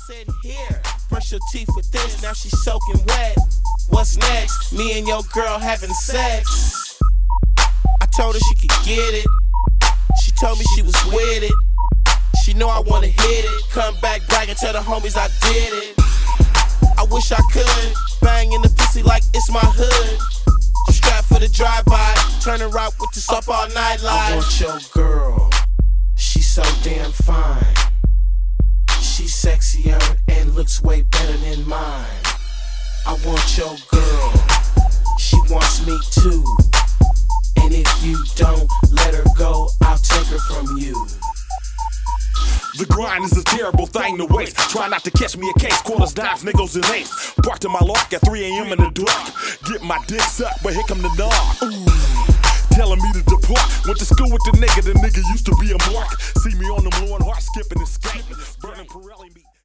said, here, brush your teeth with this. Now she's soaking wet. What's next? Me and your girl having sex. I told her she could get it. She told me she was with it. She know I wanna hit it. Come back bragging, tell the homies I did it. I wish I could bang in the pussy like it's my hood. I'm strapped for the drive-by, turning right with this up all night live. I want your girl, she's so damn fine. She's sexier and looks way better than mine. I want your girl, she wants me too. And if you don't let her go, I'll take her from you. The grind is a terrible thing to waste. Try not to catch me a case, quarters, dimes, nickels, and eights. Parked in my lock at 3 a.m. in the dark. Get my dick sucked, but here come the dog. Telling me to depart. Went to school with the nigga used to be a mark. See me on them Lord Hart skipping and skating. Burning Pirelli meat.